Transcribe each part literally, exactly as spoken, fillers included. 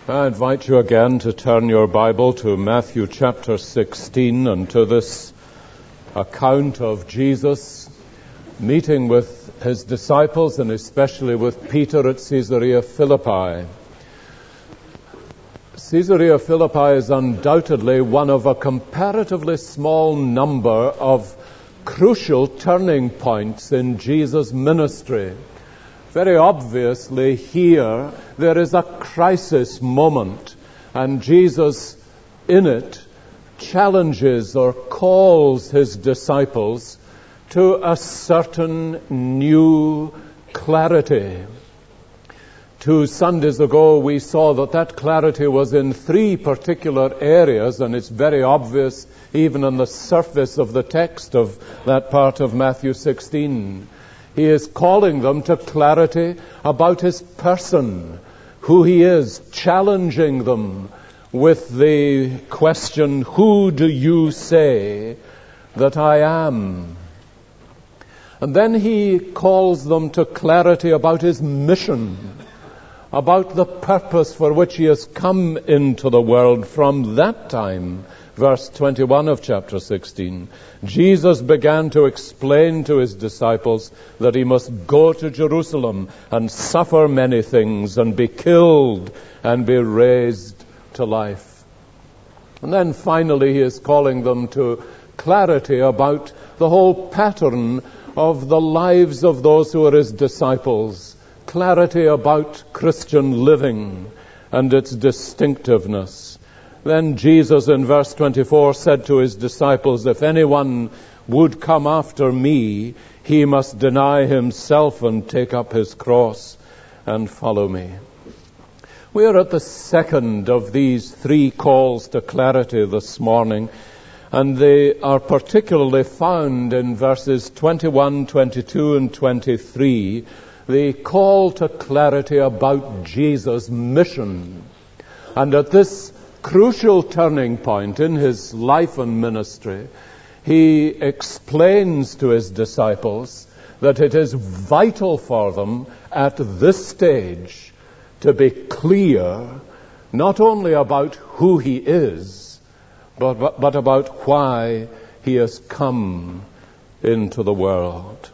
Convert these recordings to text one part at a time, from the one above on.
I invite you again to turn your Bible to Matthew chapter sixteen and to this account of Jesus meeting with his disciples and especially with Peter at Caesarea Philippi. Caesarea Philippi is undoubtedly one of a comparatively small number of crucial turning points in Jesus' ministry. Very obviously here there is a crisis moment, and Jesus in it challenges or calls his disciples to a certain new clarity. Two Sundays ago we saw that that clarity was in three particular areas, and it's very obvious even on the surface of the text of that part of Matthew sixteen. He is calling them to clarity about his person, who he is, challenging them with the question, who do you say that I am? And then he calls them to clarity about his mission, about the purpose for which he has come into the world. From that time, verse twenty-one of chapter sixteen, Jesus began to explain to his disciples that he must go to Jerusalem and suffer many things and be killed and be raised to life. And then finally he is calling them to clarity about the whole pattern of the lives of those who are his disciples, clarity about Christian living and its distinctiveness. Then Jesus in verse twenty-four said to his disciples, if anyone would come after me, he must deny himself and take up his cross and follow me. We are at the second of these three calls to clarity this morning, and they are particularly found in verses twenty-one, twenty-two, and twenty-three, the call to clarity about Jesus' mission. And at this crucial turning point in his life and ministry, he explains to his disciples that it is vital for them at this stage to be clear not only about who he is, but, but, but about why he has come into the world.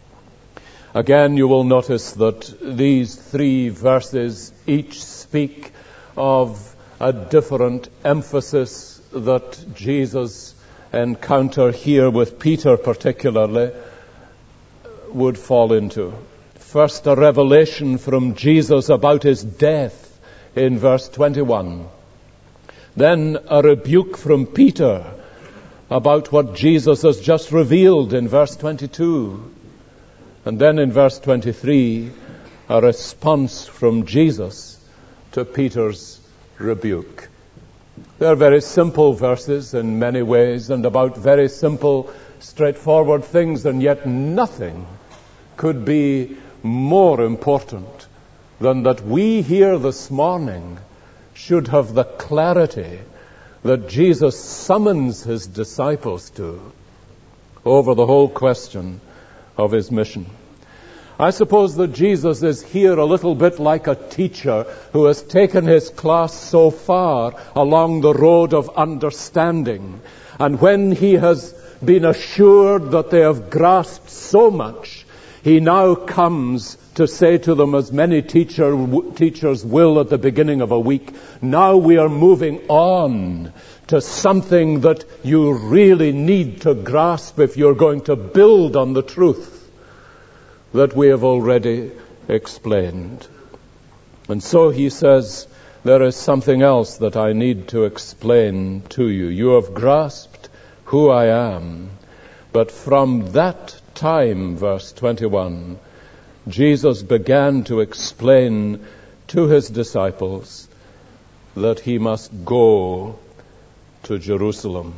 Again, you will notice that these three verses each speak of a different emphasis that Jesus' encounter here with Peter particularly would fall into. First, a revelation from Jesus about his death in verse twenty-one. Then a rebuke from Peter about what Jesus has just revealed in verse twenty-two. And then in verse twenty-three, a response from Jesus to Peter's rebuke. They're very simple verses in many ways and about very simple, straightforward things, and yet nothing could be more important than that we here this morning should have the clarity that Jesus summons his disciples to over the whole question of his mission. I suppose that Jesus is here a little bit like a teacher who has taken his class so far along the road of understanding. And when he has been assured that they have grasped so much, he now comes to say to them, as many teacher, w- teachers will at the beginning of a week, now we are moving on to something that you really need to grasp if you're going to build on the truth that we have already explained. And so he says, there is something else that I need to explain to you. You have grasped who I am. But from that time, verse twenty-one, Jesus began to explain to his disciples that he must go to Jerusalem.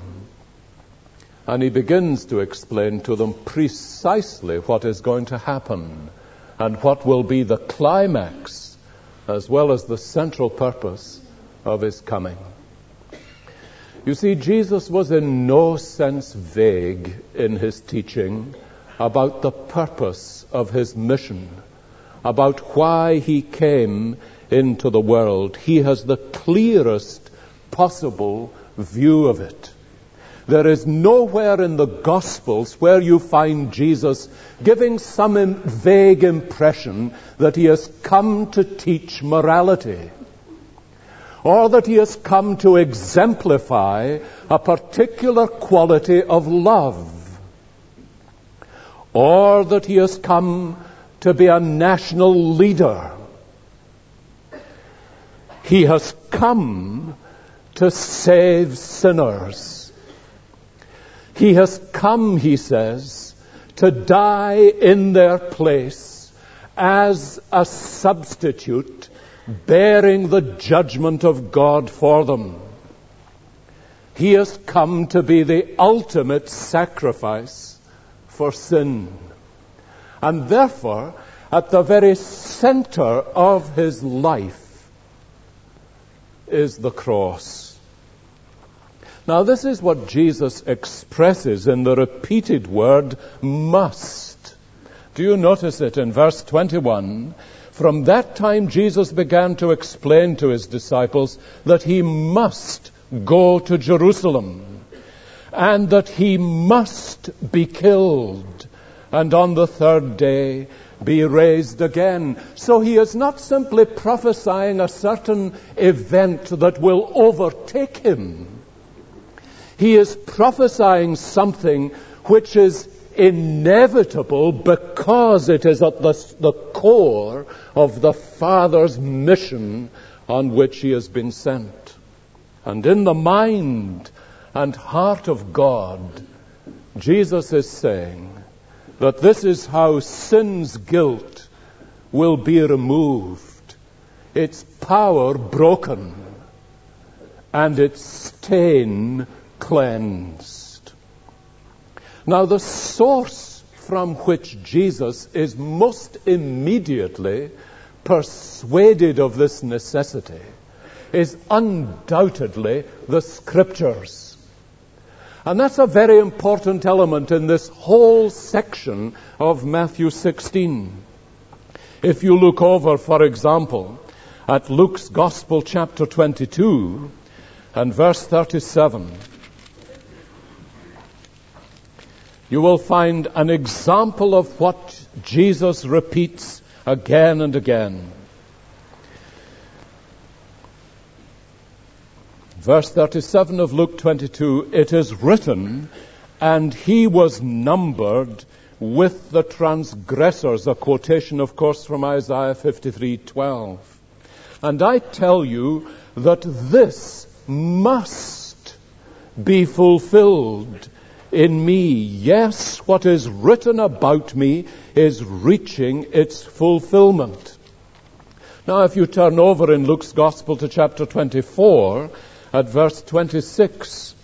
And he begins to explain to them precisely what is going to happen and what will be the climax as well as the central purpose of his coming. You see, Jesus was in no sense vague in his teaching about the purpose of his mission, about why he came into the world. He has the clearest possible view of it. There is nowhere in the Gospels where you find Jesus giving some im- vague impression that he has come to teach morality, or that he has come to exemplify a particular quality of love, or that he has come to be a national leader. He has come to save sinners. He has come, he says, to die in their place as a substitute, bearing the judgment of God for them. He has come to be the ultimate sacrifice for sin. And therefore, at the very center of his life is the cross. Now, this is what Jesus expresses in the repeated word, must. Do you notice it in verse twenty-one? From that time, Jesus began to explain to his disciples that he must go to Jerusalem, and that he must be killed, and on the third day be raised again. So he is not simply prophesying a certain event that will overtake him. He is prophesying something which is inevitable because it is at the, the core of the Father's mission on which he has been sent. And in the mind and heart of God, Jesus is saying that this is how sin's guilt will be removed, its power broken, and its stain cleansed. Now, the source from which Jesus is most immediately persuaded of this necessity is undoubtedly the Scriptures. And that's a very important element in this whole section of Matthew sixteen. If you look over, for example, at Luke's Gospel, chapter twenty-two, and verse thirty-seven, you will find an example of what Jesus repeats again and again. Verse thirty-seven of Luke twenty-two, it is written, and he was numbered with the transgressors. A quotation, of course, from Isaiah fifty-three twelve. And I tell you that this must be fulfilled in me. Yes, what is written about me is reaching its fulfillment. Now, if you turn over in Luke's Gospel to chapter twenty-four, at verse twenty-six,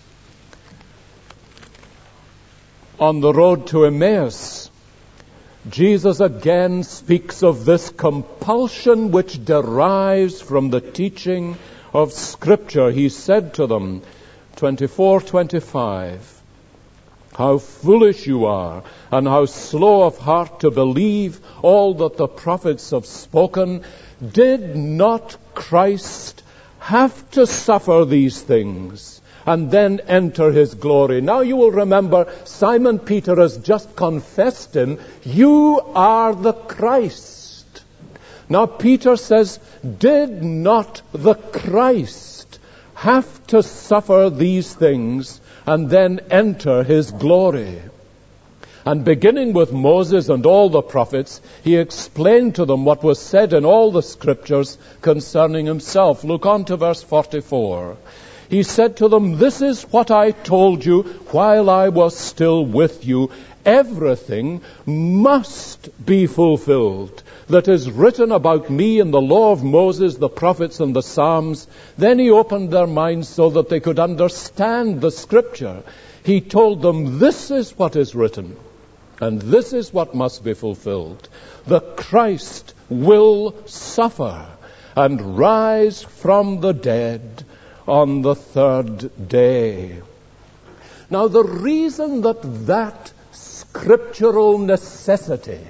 on the road to Emmaus, Jesus again speaks of this compulsion which derives from the teaching of Scripture. He said to them, twenty-four twenty-five, how foolish you are, and how slow of heart to believe all that the prophets have spoken. Did not Christ have to suffer these things and then enter his glory? Now you will remember Simon Peter has just confessed him. You are the Christ. Now Peter says, did not the Christ have to suffer these things and then enter his glory? And beginning with Moses and all the prophets, he explained to them what was said in all the Scriptures concerning himself. Look on to verse forty-four. He said to them, this is what I told you while I was still with you. Everything must be fulfilled that is written about me in the law of Moses, the prophets, and the Psalms. Then he opened their minds so that they could understand the Scripture. He told them, this is what is written, and this is what must be fulfilled. The Christ will suffer and rise from the dead on the third day. Now, the reason that that scriptural necessity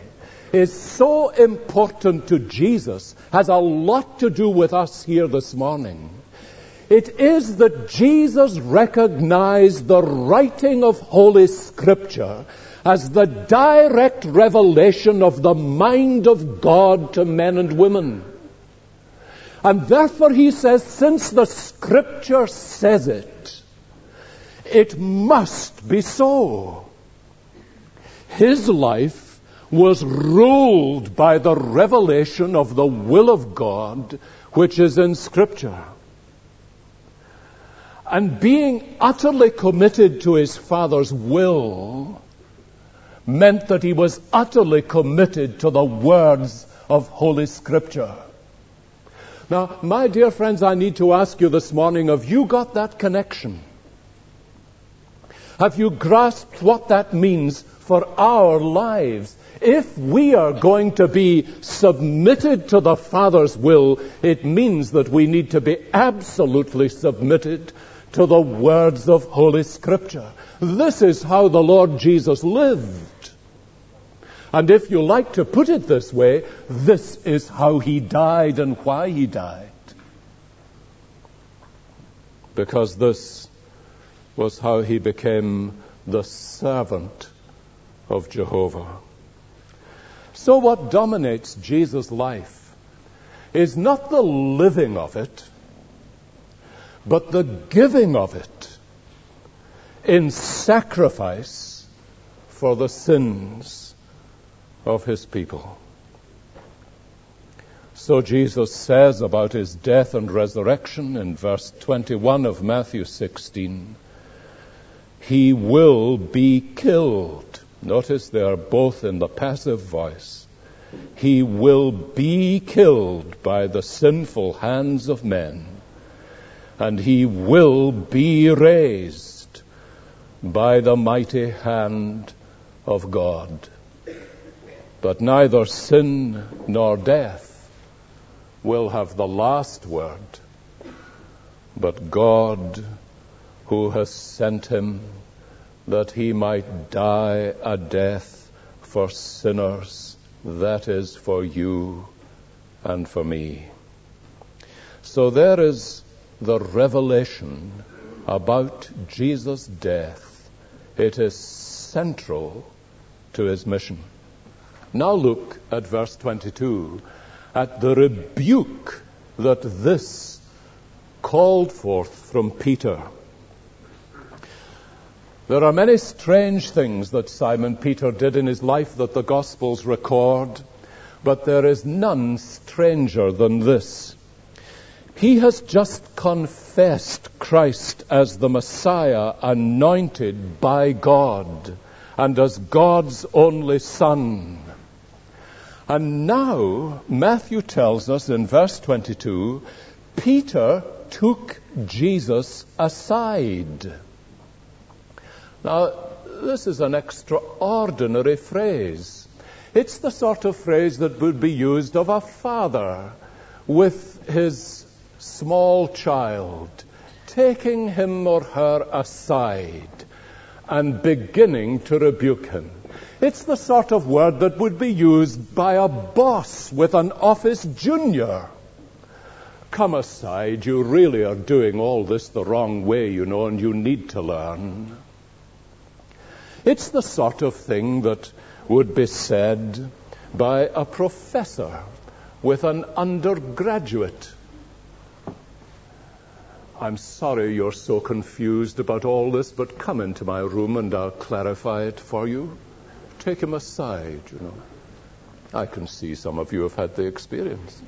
is so important to Jesus, has a lot to do with us here this morning. It is that Jesus recognized the writing of Holy Scripture as the direct revelation of the mind of God to men and women. And therefore he says, since the Scripture says it, it must be so. His life was ruled by the revelation of the will of God, which is in Scripture. And being utterly committed to his Father's will meant that he was utterly committed to the words of Holy Scripture. Now, my dear friends, I need to ask you this morning, have you got that connection? Have you grasped what that means for our lives? If we are going to be submitted to the Father's will, it means that we need to be absolutely submitted to the words of Holy Scripture. This is how the Lord Jesus lived. And if you like to put it this way, this is how he died and why he died. Because this was how he became the servant of Jehovah. So what dominates Jesus' life is not the living of it, but the giving of it in sacrifice for the sins of his people. So Jesus says about his death and resurrection in verse twenty-one of Matthew sixteen, he will be killed. Notice they are both in the passive voice. He will be killed by the sinful hands of men, and he will be raised by the mighty hand of God. But neither sin nor death will have the last word, but God, who has sent him that he might die a death for sinners, that is for you and for me. So there is the revelation about Jesus' death. It is central to his mission. Now look at verse twenty-two, at the rebuke that this called forth from Peter. There are many strange things that Simon Peter did in his life that the Gospels record, but there is none stranger than this. He has just confessed Christ as the Messiah, anointed by God and as God's only Son. And now, Matthew tells us in verse twenty-two, Peter took Jesus aside. Now, this is an extraordinary phrase. It's the sort of phrase that would be used of a father with his small child, taking him or her aside and beginning to rebuke him. It's the sort of word that would be used by a boss with an office junior. Come aside, you really are doing all this the wrong way, you know, and you need to learn. It's the sort of thing that would be said by a professor with an undergraduate. I'm sorry you're so confused about all this, but come into my room and I'll clarify it for you. Take him aside, you know. I can see some of you have had the experience.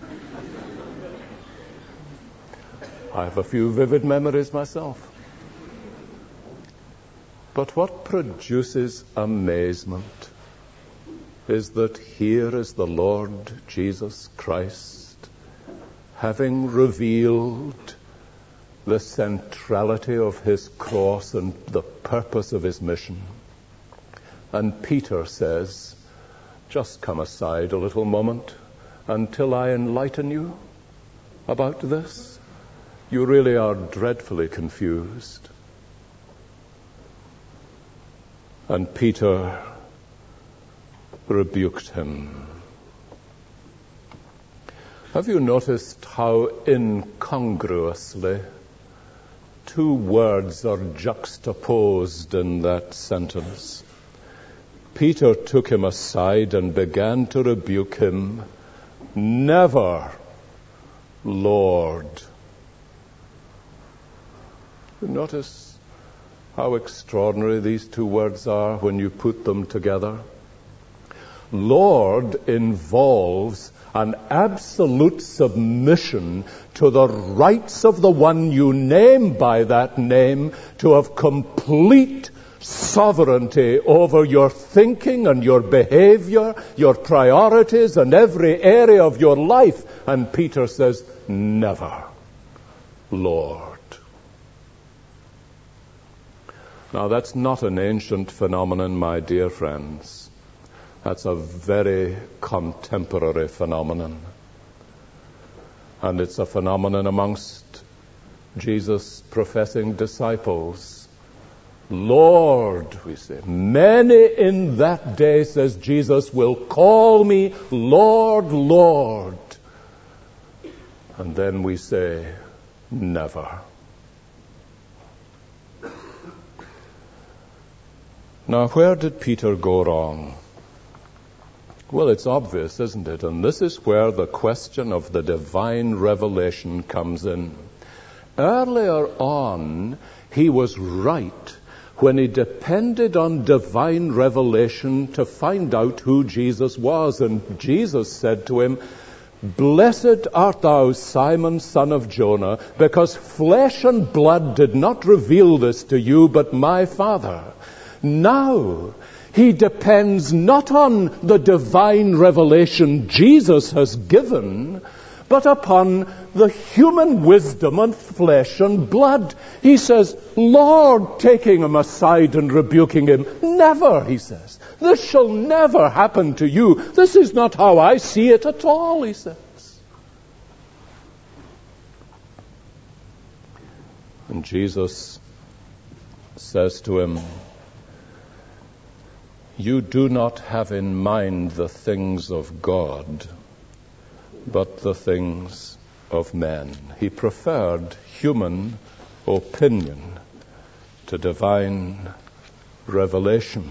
I have a few vivid memories myself. But what produces amazement is that here is the Lord Jesus Christ, having revealed the centrality of his cross and the purpose of his mission. And Peter says, just come aside a little moment until I enlighten you about this. You really are dreadfully confused. And Peter rebuked him. Have you noticed how incongruously two words are juxtaposed in that sentence? Peter took him aside and began to rebuke him. Never, Lord. You notice how extraordinary these two words are when you put them together? Lord involves an absolute submission to the rights of the one you name by that name to have complete sovereignty over your thinking and your behavior, your priorities, and every area of your life. And Peter says, never, Lord. Now, that's not an ancient phenomenon, my dear friends. That's a very contemporary phenomenon. And it's a phenomenon amongst Jesus' professing disciples. Lord, we say. Many in that day, says Jesus, will call me Lord, Lord. And then we say, never. Now, where did Peter go wrong? Well, it's obvious, isn't it? And this is where the question of the divine revelation comes in. Earlier on, he was right when he depended on divine revelation to find out who Jesus was. And Jesus said to him, Blessed art thou, Simon, son of Jonah, because flesh and blood did not reveal this to you, but my Father. Now, he depends not on the divine revelation Jesus has given, but upon the human wisdom and flesh and blood. He says, Lord, taking him aside and rebuking him, never, he says. This shall never happen to you. This is not how I see it at all, he says. And Jesus says to him, You do not have in mind the things of God, but the things of men. He preferred human opinion to divine revelation.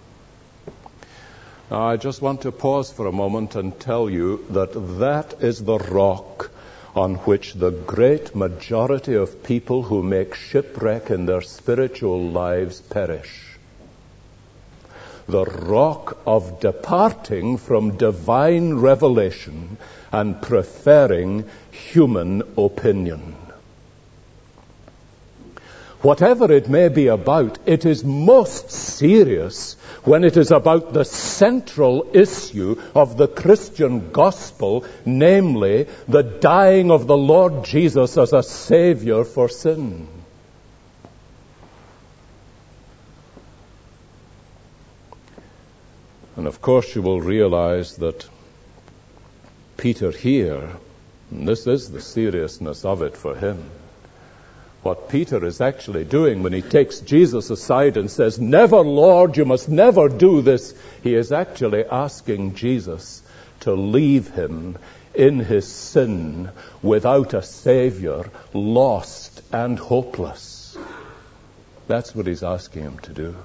Now, I just want to pause for a moment and tell you that that is the rock on which the great majority of people who make shipwreck in their spiritual lives perish. The rock of departing from divine revelation and preferring human opinion. Whatever it may be about, it is most serious when it is about the central issue of the Christian gospel, namely the dying of the Lord Jesus as a Savior for sin. And of course you will realize that Peter here, and this is the seriousness of it for him, what Peter is actually doing when he takes Jesus aside and says, Never, Lord, you must never do this, he is actually asking Jesus to leave him in his sin without a Savior, lost and hopeless. That's what he's asking him to do.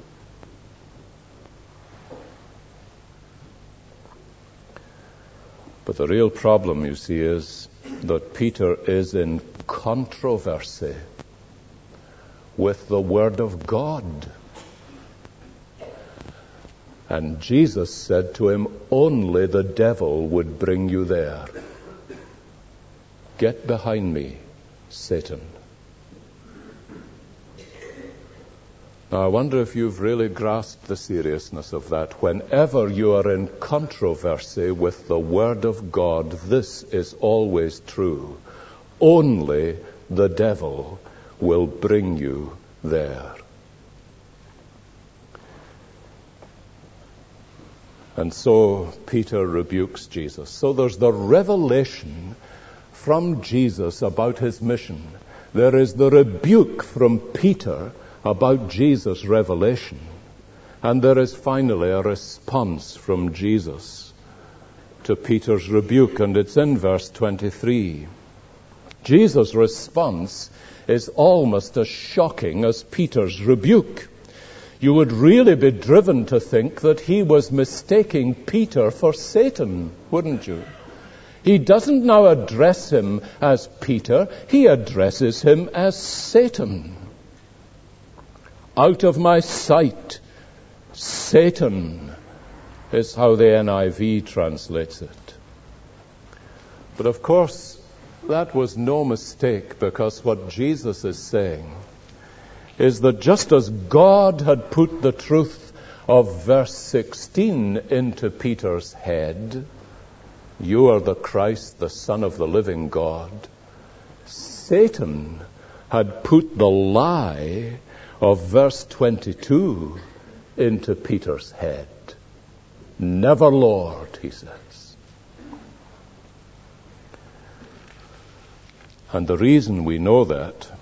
But the real problem, you see, is that Peter is in controversy with the Word of God. And Jesus said to him, only the devil would bring you there. Get behind me, Satan. Now, I wonder if you've really grasped the seriousness of that. Whenever you are in controversy with the Word of God, this is always true. Only the devil will bring you there. And so Peter rebukes Jesus. So there's the revelation from Jesus about his mission. There is the rebuke from Peter about Jesus' revelation. And there is finally a response from Jesus to Peter's rebuke, and it's in verse twenty-three. Jesus' response is almost as shocking as Peter's rebuke. You would really be driven to think that he was mistaking Peter for Satan, wouldn't you? He doesn't now address him as Peter, he addresses him as Satan. Out of my sight, Satan, is how the N I V translates it. But of course, that was no mistake, because what Jesus is saying is that just as God had put the truth of verse sixteen into Peter's head, you are the Christ, the Son of the living God, Satan had put the lie of verse twenty-two into Peter's head. Never, Lord, he says. And the reason we know that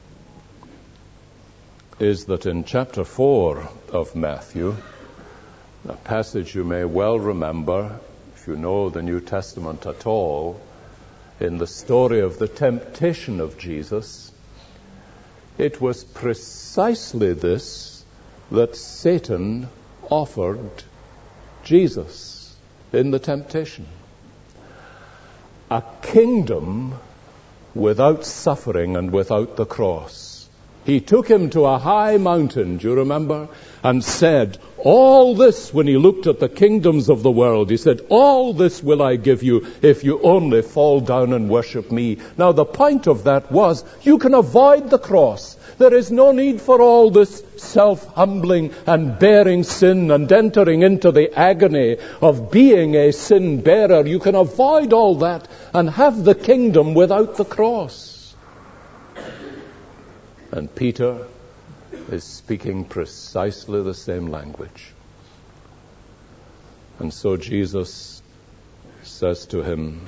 is that in chapter four of Matthew, a passage you may well remember, if you know the New Testament at all, in the story of the temptation of Jesus, it was precisely this that Satan offered Jesus in the temptation. A kingdom without suffering and without the cross. He took him to a high mountain, do you remember? And said, all this, when he looked at the kingdoms of the world, he said, all this will I give you if you only fall down and worship me. Now the point of that was, you can avoid the cross. There is no need for all this self-humbling and bearing sin and entering into the agony of being a sin bearer. You can avoid all that and have the kingdom without the cross. And Peter is speaking precisely the same language. And so Jesus says to him,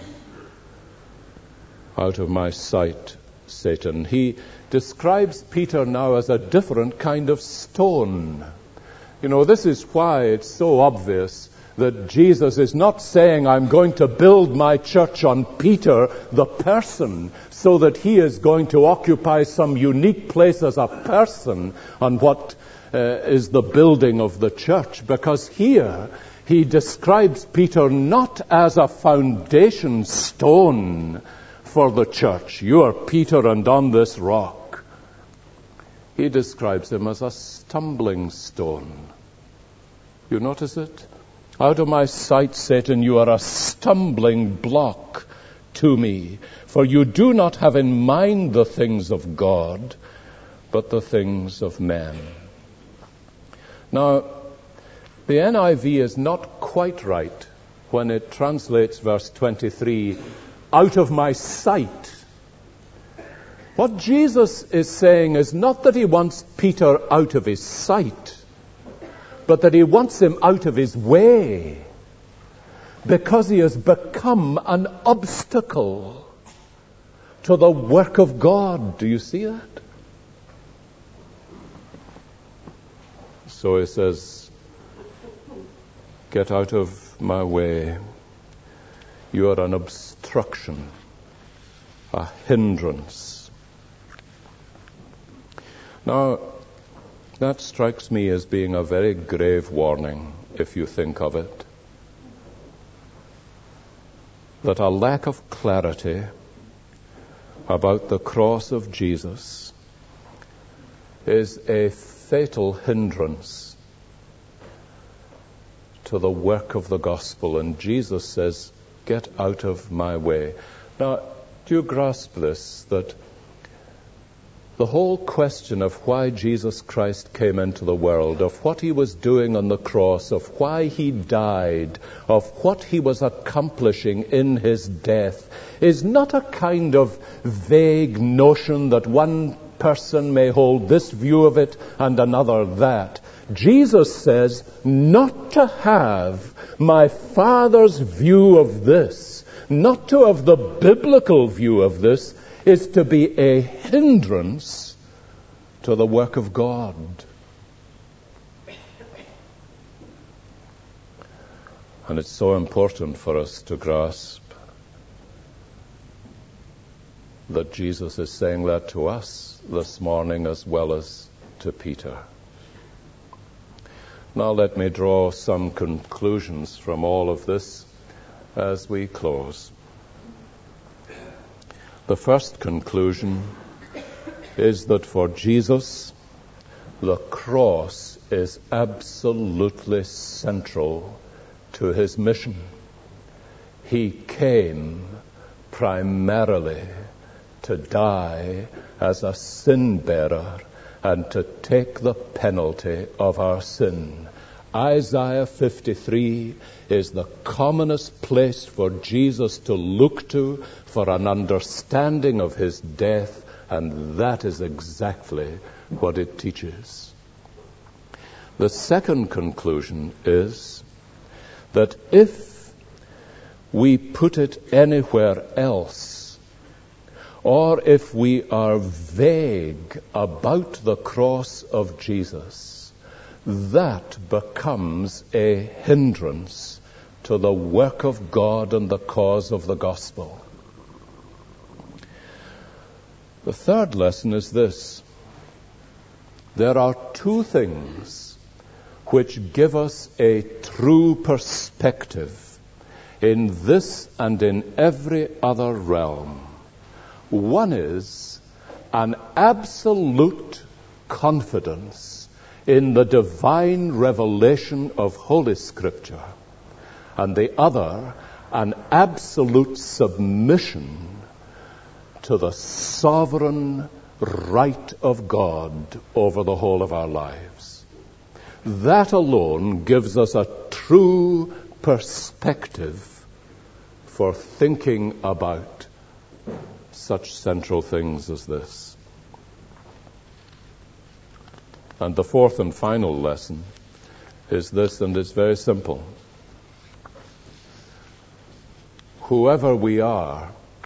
out of my sight, Satan. He describes Peter now as a different kind of stone. You know, this is why it's so obvious that Jesus is not saying, I'm going to build my church on Peter, the person, so that he is going to occupy some unique place as a person on what uh, is the building of the church. Because here he describes Peter not as a foundation stone for the church. You are Peter, and on this rock. He describes him as a stumbling stone. You notice it? Out of my sight, Satan, you are a stumbling block to me, for you do not have in mind the things of God, but the things of men. Now, the N I V is not quite right when it translates verse twenty-three, out of my sight. What Jesus is saying is not that he wants Peter out of his sight, but that he wants him out of his way, because he has become an obstacle to the work of God. Do you see that? So he says, get out of my way. You are an obstruction, a hindrance. Now, that strikes me as being a very grave warning, if you think of it. That a lack of clarity about the cross of Jesus is a fatal hindrance to the work of the gospel. And Jesus says, get out of my way. Now, do you grasp this? That the whole question of why Jesus Christ came into the world, of what he was doing on the cross, of why he died, of what he was accomplishing in his death, is not a kind of vague notion that one person may hold this view of it and another that. Jesus says, not to have my Father's view of this, not to have the biblical view of this, is to be a hindrance to the work of God. And it's so important for us to grasp that Jesus is saying that to us this morning as well as to Peter. Now let me draw some conclusions from all of this as we close. The first conclusion is that for Jesus, the cross is absolutely central to his mission. He came primarily to die as a sin bearer and to take the penalty of our sin. Isaiah fifty-three is the commonest place for Jesus to look to for an understanding of his death, and that is exactly what it teaches. The second conclusion is that if we put it anywhere else, or if we are vague about the cross of Jesus, that becomes a hindrance to the work of God and the cause of the gospel. The third lesson is this: there are two things which give us a true perspective in this and in every other realm. One is an absolute confidence in the divine revelation of Holy Scripture, and the other, an absolute submission to the sovereign right of God over the whole of our lives. That alone gives us a true perspective for thinking about such central things as this. And the fourth and final lesson is this, and it's very simple. Whoever we are,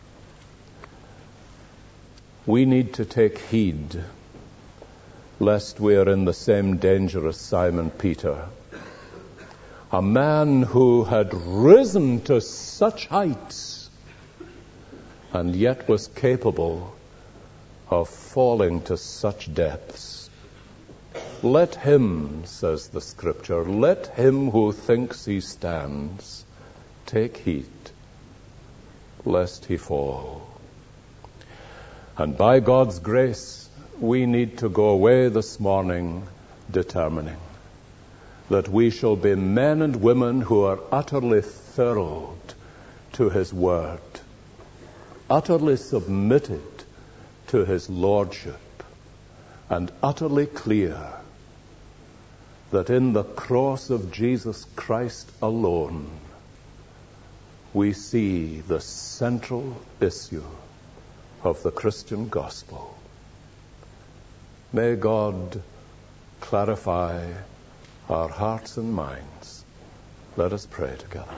we need to take heed lest we are in the same danger as Simon Peter, a man who had risen to such heights and yet was capable of falling to such depths. Let him, says the Scripture, let him who thinks he stands take heed, lest he fall. And by God's grace, we need to go away this morning determining that we shall be men and women who are utterly thrilled to his word, utterly submitted to his lordship, and utterly clear that in the cross of Jesus Christ alone we see the central issue of the Christian gospel. May God clarify our hearts and minds. Let us pray together.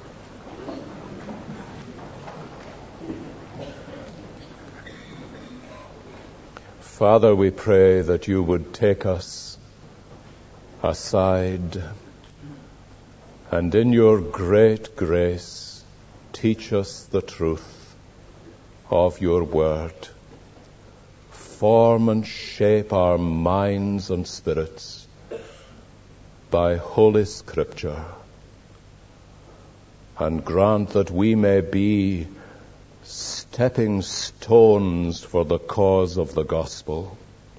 Father, we pray that you would take us aside and in your great grace teach us the truth of your word. Form and shape our minds and spirits by Holy Scripture, and grant that we may be stepping stones for the cause of the gospel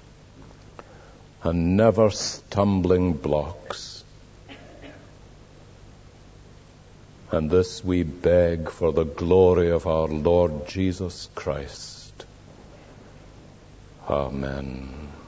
and never stumbling blocks. And this we beg for the glory of our Lord Jesus Christ. Amen.